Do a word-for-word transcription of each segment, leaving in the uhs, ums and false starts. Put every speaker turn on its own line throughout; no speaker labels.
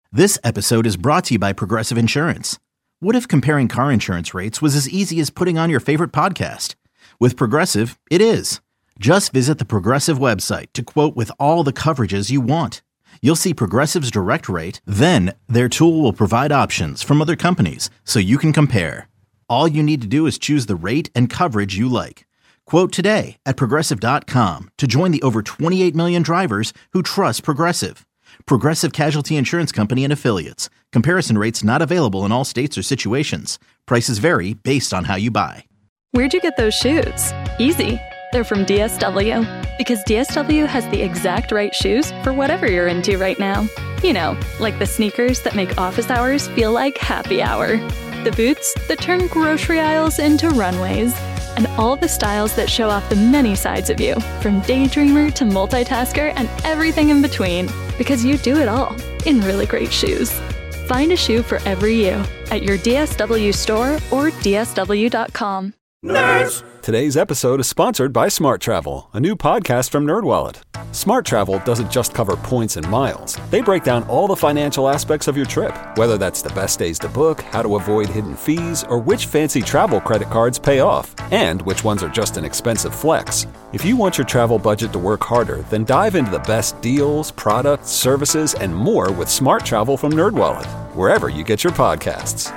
This episode is brought to you by Progressive Insurance. What if comparing car insurance rates was as easy as putting on your favorite podcast? With Progressive, it is. Just visit the Progressive website to quote with all the coverages you want. You'll see Progressive's direct rate, then their tool will provide options from other companies so you can compare. All you need to do is choose the rate and coverage you like. Quote today at progressive dot com to join the over twenty-eight million drivers who trust Progressive. Progressive Casualty Insurance Company and Affiliates. Comparison rates not available in all states or situations. Prices vary based on how you buy.
Where'd you get those shoes? Easy. They're from D S W. Because D S W has the exact right shoes for whatever you're into right now. You know, like the sneakers that make office hours feel like happy hour. The boots that turn grocery aisles into runways. And all the styles that show off the many sides of you, from daydreamer to multitasker and everything in between. Because you do it all in really great shoes. Find a shoe for every you at your D S W store or D S W dot com.
Nerds! Today's episode is sponsored by Smart Travel, a new podcast from NerdWallet. Smart Travel doesn't just cover points and miles. They break down all the financial aspects of your trip, whether that's the best days to book, how to avoid hidden fees, or which fancy travel credit cards pay off, and which ones are just an expensive flex. If you want your travel budget to work harder, then dive into the best deals, products, services, and more with Smart Travel from NerdWallet, wherever you get your podcasts.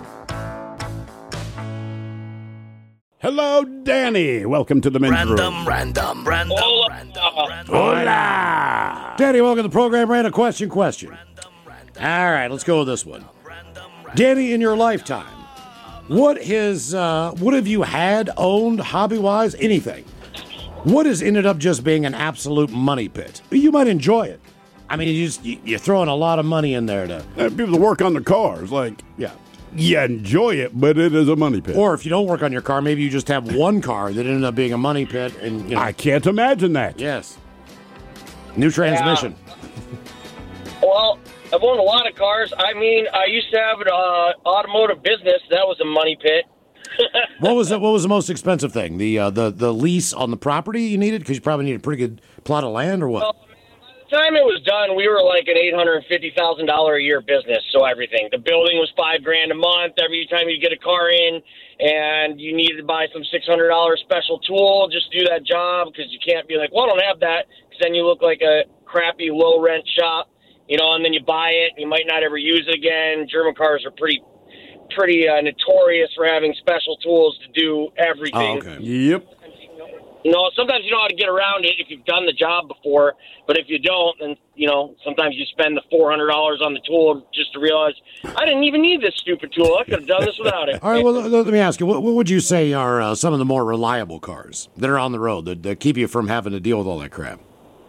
Hello, Danny. Welcome to the men's
random,
room.
Random, random,
Hola.
random, random.
Hola.
Danny, welcome to the program. Random question, question. Random, random, All right, let's go with this one. Random, random, Danny, in your lifetime, what has, uh, what have you had, owned, hobby-wise, anything? What has ended up just being an absolute money pit? You might enjoy it. I mean, you just, you're throwing a lot of money in there to...
Uh, people that work on the cars, like...
Yeah.
You enjoy it, but it is a money pit.
Or if you don't work on your car, maybe you just have one car that ended up being a money pit. And you know,
I can't imagine that.
Yes. New transmission.
Yeah. Well, I've owned a lot of cars. I mean, I used to have an uh, automotive business. That was a money pit.
What was the, What was the most expensive thing? The uh, the the lease on the property you needed? Because you probably needed a pretty good plot of land, or what?
Well, by the time it was done, we were like an eight hundred fifty thousand dollars a year business, so everything. The building was five grand a month every time you get a car in, and you needed to buy some six hundred dollars special tool just to do that job, because you can't be like, well, I don't have that, because then you look like a crappy low-rent shop, you know, and then you buy it, and you might not ever use it again. German cars are pretty pretty uh, notorious for having special tools to do everything.
Oh, okay.
Yep.
You know, sometimes you know how to get around it if you've done the job before, but if you don't, then, you know, sometimes you spend the four hundred dollars on the tool just to realize, I didn't even need this stupid tool. I could have done this without it.
All right, well, let me ask you, what, what would you say are uh, some of the more reliable cars that are on the road that, that keep you from having to deal with all that crap?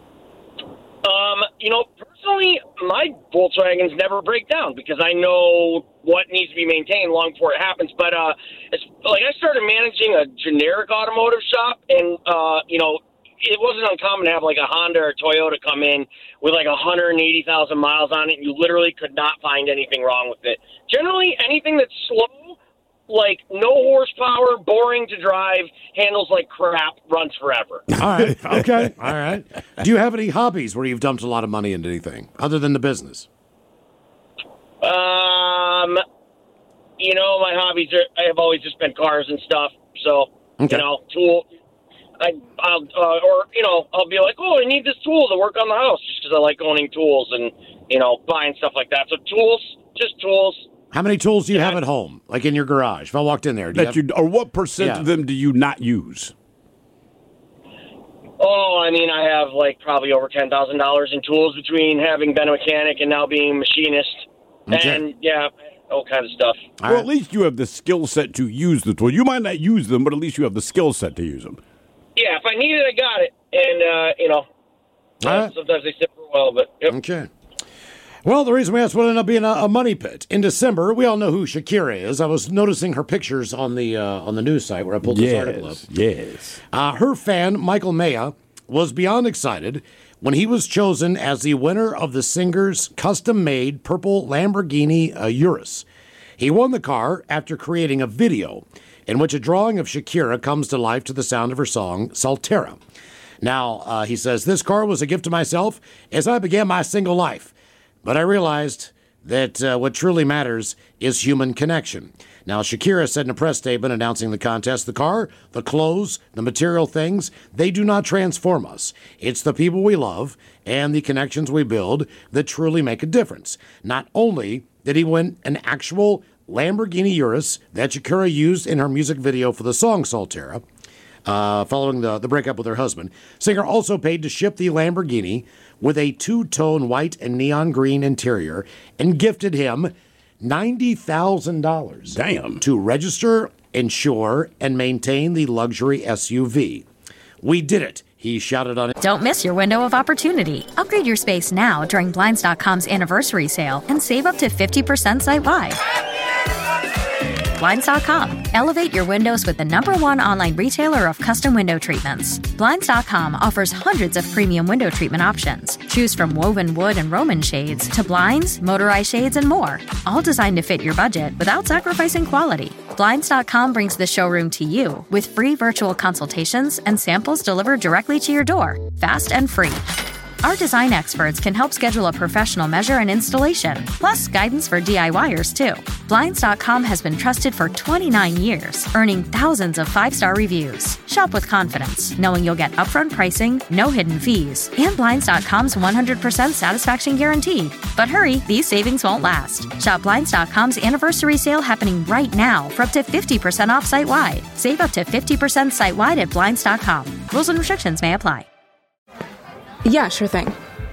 Um, you know, personally, my Volkswagens never break down because I know what needs to be maintained long before it happens. But, uh, it's like I started managing a generic automotive shop, and, uh, you know, it wasn't uncommon to have like a Honda or Toyota come in with like one hundred eighty thousand miles on it, and you literally could not find anything wrong with it. Generally, anything that's slow, like no horsepower, boring to drive, handles like crap, runs forever.
All right, okay, all right. Do you have any hobbies where you've dumped a lot of money into anything other than the business?
Um, you know, my hobbies are, I have always just been cars and stuff. So,
okay.
you know, tool, I, I'll, uh, or, you know, I'll be like, oh, I need this tool to work on the house just because I like owning tools and, you know, buying stuff like that. So tools, just tools.
How many tools do you yeah. have at home, like in your garage? If I walked in there, do
that
you, have...
you or what percent yeah. of them do you not use?
Oh, I mean, I have like probably over ten thousand dollars in tools between having been a mechanic and now being a machinist. Okay. And, yeah, all kinds of stuff.
Well, right. At least you have the skill set to use the tool. You might not use them, but at least you have the skill set to use them.
Yeah, if I need it, I got it. And, uh, you know, right. sometimes they sit for a while, but, yep.
Okay. Well, the reason we asked what ended up being a, a money pit. In December, we all know who Shakira is. I was noticing her pictures on the uh, on the news site where I pulled
yes,
this article up.
Yes,
uh, her fan, Michael Maya, was beyond excited when he was chosen as the winner of the singer's custom-made purple Lamborghini uh, Urus. He won the car after creating a video in which a drawing of Shakira comes to life to the sound of her song, Soltera. Now, uh, he says, this car was a gift to myself as I began my single life. But I realized that uh, what truly matters is human connection. Now, Shakira said in a press statement announcing the contest, the car, the clothes, the material things, they do not transform us. It's the people we love and the connections we build that truly make a difference. Not only did he win an actual Lamborghini Urus that Shakira used in her music video for the song Soltera, uh, following the, the breakup with her husband, singer also paid to ship the Lamborghini with a two-tone white and neon green interior and gifted him ninety thousand dollars
Damn.
to register, insure, and maintain the luxury S U V. We did it, he shouted on it.
Don't miss your window of opportunity. Upgrade your space now during Blinds dot com's anniversary sale and save up to fifty percent site-wide. Blinds dot com. Elevate your windows with the number one online retailer of custom window treatments. Blinds dot com offers hundreds of premium window treatment options. Choose from woven wood and Roman shades to blinds, motorized shades, and more. All designed to fit your budget without sacrificing quality. Blinds dot com brings the showroom to you with free virtual consultations and samples delivered directly to your door, fast and free. Our design experts can help schedule a professional measure and installation, plus guidance for DIYers too. Blinds dot com has been trusted for twenty-nine years, earning thousands of five-star reviews. Shop with confidence, knowing you'll get upfront pricing, no hidden fees, and Blinds dot com's one hundred percent satisfaction guarantee. But hurry, these savings won't last. Shop Blinds dot com's anniversary sale happening right now for up to fifty percent off site-wide. Save up to fifty percent site-wide at Blinds dot com. Rules and restrictions may apply.
Yeah, sure thing.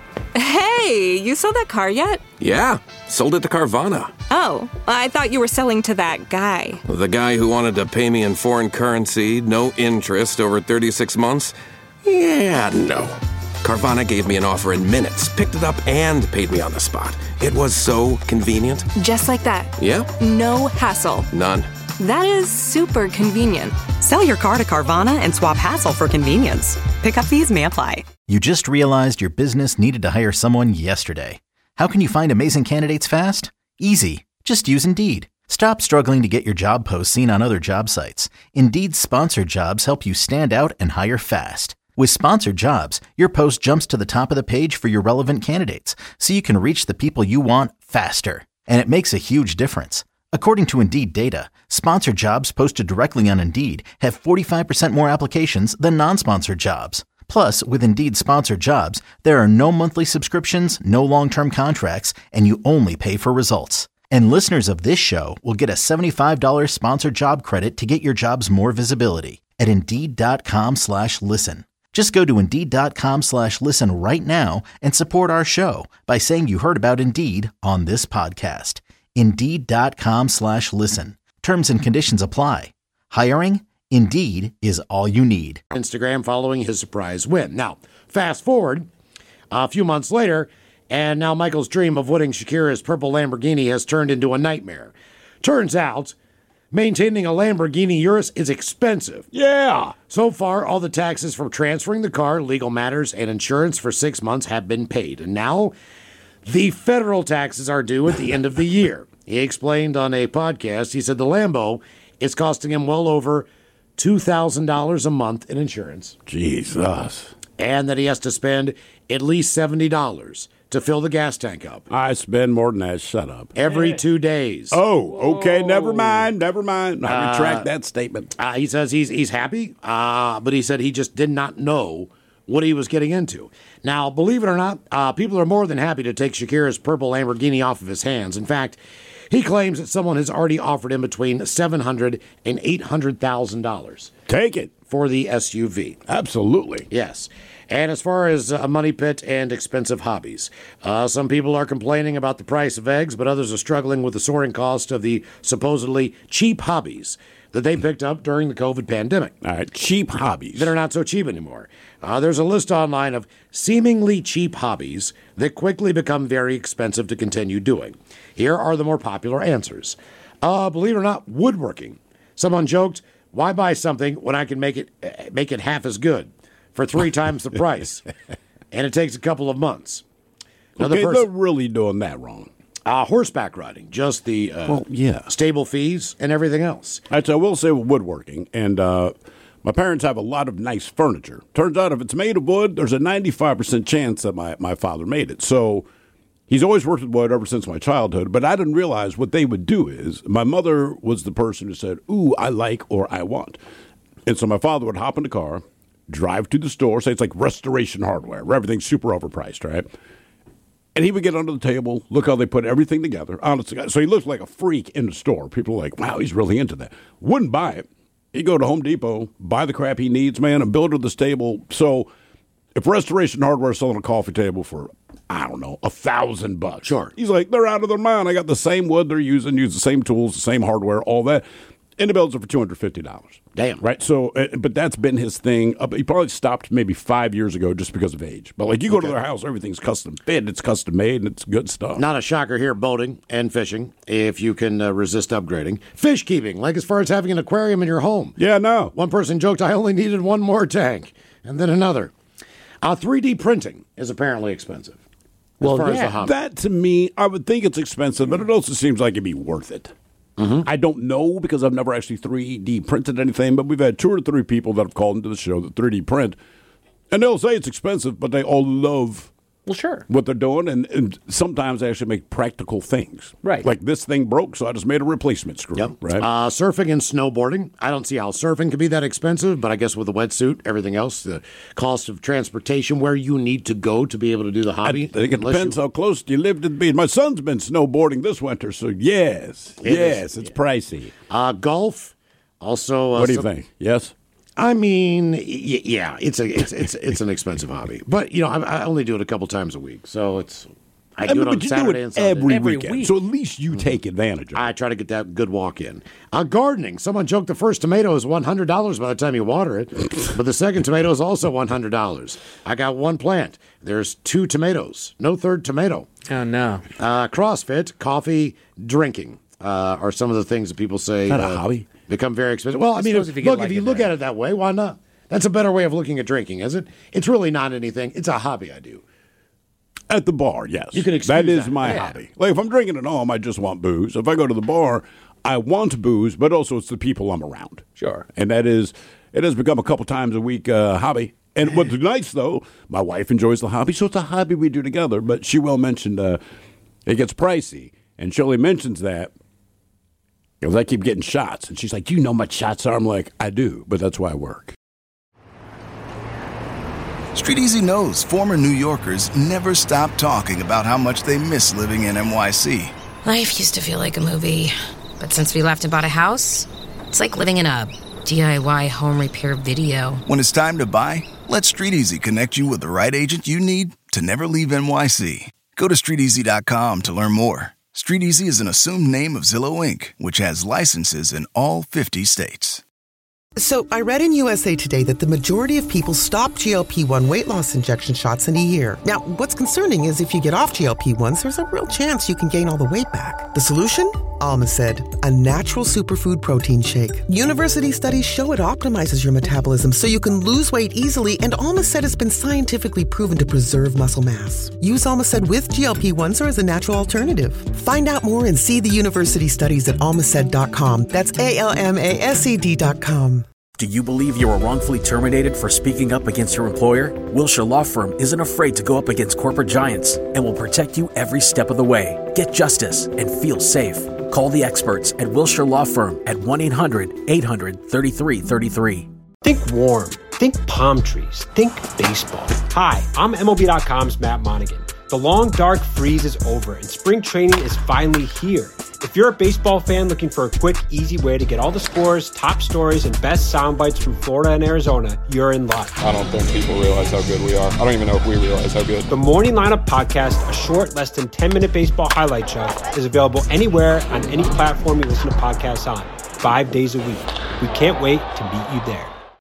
Hey, you sold that car yet?
Yeah, sold it to Carvana.
Oh, I thought you were selling to that guy.
The guy who wanted to pay me in foreign currency, no interest, over thirty-six months? Yeah, no. Carvana gave me an offer in minutes, picked it up, and paid me on the spot. It was so convenient.
Just like that.
Yeah?
No hassle.
None.
That is super convenient. Sell your car to Carvana and swap hassle for convenience. Pickup fees may apply.
You just realized your business needed to hire someone yesterday. How can you find amazing candidates fast? Easy. Just use Indeed. Stop struggling to get your job posts seen on other job sites. Indeed's sponsored jobs help you stand out and hire fast. With sponsored jobs, your post jumps to the top of the page for your relevant candidates, so you can reach the people you want faster. And it makes a huge difference. According to Indeed data, sponsored jobs posted directly on Indeed have forty-five percent more applications than non-sponsored jobs. Plus, with Indeed sponsored jobs, there are no monthly subscriptions, no long-term contracts, and you only pay for results. And listeners of this show will get a seventy-five dollars sponsored job credit to get your jobs more visibility at Indeed.com slash listen. Just go to Indeed.com slash listen right now and support our show by saying you heard about Indeed on this podcast. Indeed.com slash listen. Terms and conditions apply. Hiring? Indeed is all you need.
Instagram following his surprise win. Now, fast forward a few months later, and now Michael's dream of winning Shakira's purple Lamborghini has turned into a nightmare. Turns out, maintaining a Lamborghini Urus is expensive.
Yeah.
So far, all the taxes from transferring the car, legal matters, and insurance for six months have been paid. And now, the federal taxes are due at the end of the year. He explained on a podcast, he said the Lambo is costing him well over two thousand dollars a month in insurance.
Jesus.
And that he has to spend at least seventy dollars to fill the gas tank up.
I spend more than that. Shut up.
Every two days.
Oh, okay. Never mind. Never mind. I retract
Uh,
that statement.
Uh, he says he's he's happy, uh, but he said he just did not know what he was getting into. Now, believe it or not, uh, people are more than happy to take Shakira's purple Lamborghini off of his hands. In fact, he claims that someone has already offered him between seven hundred thousand dollars and eight hundred thousand dollars.
Take it.
For the S U V.
Absolutely.
Yes. And as far as a money pit and expensive hobbies, uh, some people are complaining about the price of eggs, but others are struggling with the soaring cost of the supposedly cheap hobbies that they picked up during the COVID pandemic.
All right, cheap hobbies.
That are not so cheap anymore. Uh, there's a list online of seemingly cheap hobbies that quickly become very expensive to continue doing. Here are the more popular answers. Uh, believe it or not, woodworking. Someone joked, why buy something when I can make it uh, make it half as good for three times the price? And it takes a couple of months. Another
Okay,
person,
they're really doing that wrong.
Uh, horseback riding, just the uh,
Well, yeah.
stable fees and everything else.
All right, so I will say with woodworking, and uh, my parents have a lot of nice furniture. Turns out if it's made of wood, there's a ninety-five percent chance that my, my father made it. So He's always worked with wood ever since my childhood, but I didn't realize what they would do is my mother was the person who said, ooh, I like or I want. And so my father would hop in the car, drive to the store, say it's like Restoration Hardware, where everything's super overpriced, right? And he would get under the table, look how they put everything together. Honestly, so he looked like a freak in the store. People were like, wow, he's really into that. Wouldn't buy it. He'd go to Home Depot, buy the crap he needs, man, and build her this table. So if Restoration Hardware is selling a coffee table for, I don't know, a thousand bucks.
Sure.
He's like, they're out of their mind. I got the same wood they're using, use the same tools, the same hardware, all that. And the builds are for two hundred fifty dollars.
Damn.
Right? So, uh, but that's been his thing. Uh, he probably stopped maybe five years ago just because of age. But like you go okay. to their house, everything's custom fit, it's custom made, and it's good stuff.
Not a shocker here, boating and fishing, if you can uh, resist upgrading. Fish keeping, like as far as having an aquarium in your home.
Yeah, no.
One person joked, I only needed one more tank. And then another. Uh, three D printing is apparently expensive. As
well,
far
yeah,
as the hobby.
That to me, I would think it's expensive, but it also seems like it'd be worth it. Mm-hmm. I don't know because I've never actually three D printed anything, but we've had two or three people that have called into the show that three D print, and they'll say it's expensive, but they all love
well, sure.
what they're doing, and, and sometimes they actually make practical things.
Right.
Like this thing broke, so I just made a replacement screw.
Yep.
Right.
Uh, surfing and snowboarding. I don't see how surfing could be that expensive, but I guess with the wetsuit, everything else, the cost of transportation, where you need to go to be able to do the hobby.
I think it depends you... how close you live to the beach. My son's been snowboarding this winter, so yes, it yes, is, it's yeah. pricey.
Uh, golf, also. Uh,
what do you
some...
think? Yes.
I mean, y- yeah, it's a it's it's it's an expensive hobby, but you know, I, I only do it a couple times a week, so it's I do I mean, it on Saturday do it and Sunday
every,
every
weekend.
week.
So at least you mm-hmm. take advantage of it.
I try to get that good walk in. Uh, gardening. Someone joked the first tomato is one hundred dollars by the time you water it, but the second tomato is also one hundred dollars. I got one plant. There's two tomatoes. No third tomato.
Oh no.
Uh, CrossFit, coffee, drinking uh, are some of the things that people say.
Is that
uh,
a hobby?
Become very expensive. Well, I, I mean, if, if you look, like if you look at it that way, why not? That's a better way of looking at drinking, is it? It's really not anything. It's a hobby I do.
At the bar, yes.
You can excuse
that is
that.
my
yeah.
hobby. Like if I'm drinking at home, I just want booze. If I go to the bar, I want booze, but also it's the people I'm around.
Sure.
And that is, it has become a couple times a week uh, hobby. And what's nice, though, my wife enjoys the hobby, so it's a hobby we do together. But she well mentioned uh, it gets pricey. And Shirley mentions that. Because I keep getting shots. And she's like, do you know how much shots are? I'm like, I do, but that's why I work.
Street Easy knows former New Yorkers never stop talking about how much they miss living in N Y C.
Life used to feel like a movie. But since we left and bought a house, it's like living in a D I Y home repair video.
When it's time to buy, let Street Easy connect you with the right agent you need to never leave N Y C. Go to street easy dot com to learn more. Street Easy is an assumed name of Zillow Incorporated, which has licenses in all fifty states.
So I read in U S A Today that the majority of people stop G L P one weight loss injection shots in a year. Now, what's concerning is if you get off G L P ones, there's a real chance you can gain all the weight back. The solution? Almacid, a natural superfood protein shake. University studies show it optimizes your metabolism so you can lose weight easily, and Almacid has been scientifically proven to preserve muscle mass. Use Almacid with G L P ones or as a natural alternative. Find out more and see the university studies at almacid dot com. That's A L M A S E D dot com.
Do you believe you were wrongfully terminated for speaking up against your employer? Wilshire Law Firm isn't afraid to go up against corporate giants and will protect you every step of the way. Get justice and feel safe. Call the experts at Wilshire Law Firm at one eight hundred eight hundred thirty-three thirty-three.
Think warm. Think palm trees. Think baseball. Hi, I'm M L B dot com's Matt Monaghan. The long, dark freeze is over and spring training is finally here. If you're a baseball fan looking for a quick, easy way to get all the scores, top stories, and best sound bites from Florida and Arizona, you're in luck.
I don't think people realize how good we are. I don't even know if we realize how good.
The Morning Lineup Podcast, a short, less than ten-minute baseball highlight show, is available anywhere on any platform you listen to podcasts on, five days a week. We can't wait to meet you there.